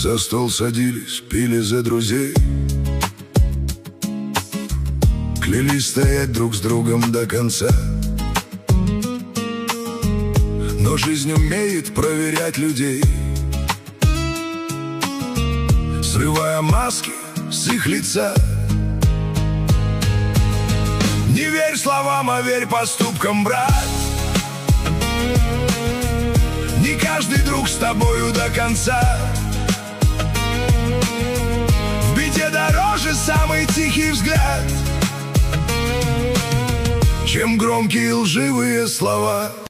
За стол садились, пили за друзей, клялись стоять друг с другом до конца. Но жизнь умеет проверять людей, срывая маски с их лица. Не верь словам, а верь поступкам, брат. Не каждый друг с тобою до конца. В беде дороже самый тихий взгляд, чем громкие лживые слова.